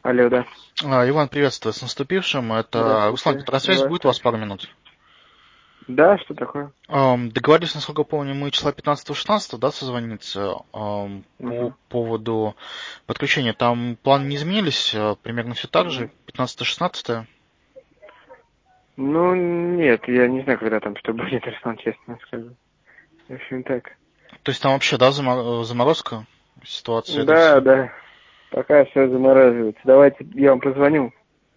Алло, да. Иван, приветствую, с наступившим. Это Руслан Здравствуйте. Петросвязь. Будет у вас Здравствуйте. пару минут? Да, что такое? Договорились, насколько помню, мы числа 15-16, да, созвониться по Мгм. поводу подключения. Там планы не изменились, примерно все так же, 15-16. Ну, нет, я не знаю, когда там что будет, Руслан, честно скажу. В общем, так. То есть там вообще, да, заморозка ситуации этой Да, всей? да. Пока все замораживается. Давайте я вам позвоню.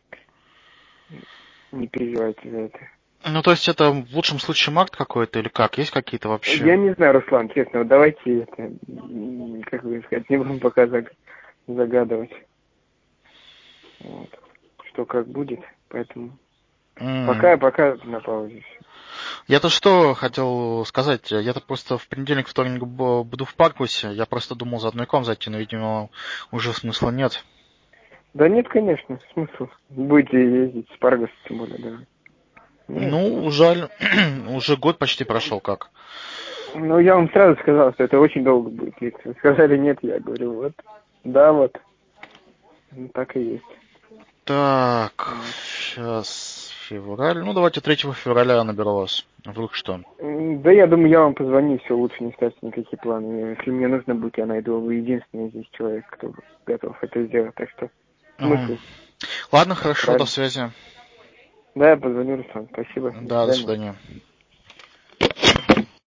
Не переживайте за это. Ну, то есть это в лучшем случае март какой-то или как? Есть какие-то вообще? Я не знаю, Руслан, честно, вот давайте это, как бы сказать, не будем пока загадывать. Вот. Что как будет, поэтому М, пока на паузе. Я-то что хотел сказать? Я-то просто в понедельник, вторник буду в Паркусе. Я просто думал заодно и к вам зайти, но, видимо, уже смысла нет. Да нет, конечно, смысл. Будете ездить с Паргос, тем более, да. Нет, Ну, смысл. жаль, уже год почти прошел как. Ну, я вам сразу сказал, что это очень долго будет длиться. Вы сказали нет, я говорю, вот. Да, вот. Ну, так и есть. Так, Вот. сейчас февраль. Ну, давайте 3 февраля я наберу вас. Вдруг что. Да, я думаю, я вам позвоню, все, лучше не ставьте никакие планы. Если мне нужно будет, я найду. Вы единственный здесь человек, кто готов это сделать. Так что Мгм. смысл, Ладно, хорошо, до правильно? связи. Да, я позвоню, Руслан. Спасибо. До Да, до свидания. свидания.